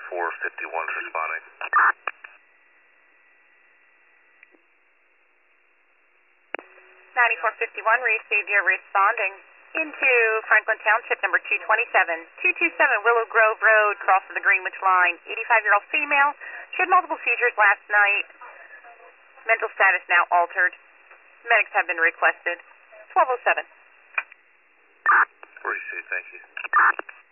9451's responding. 9451, received, you're responding into Franklin Township, number 227. 227 Willow Grove Road, cross of the Greenwich line. 85-year-old female. She had multiple seizures last night. Mental status now altered. Medics have been requested. 1207. Received, thank you.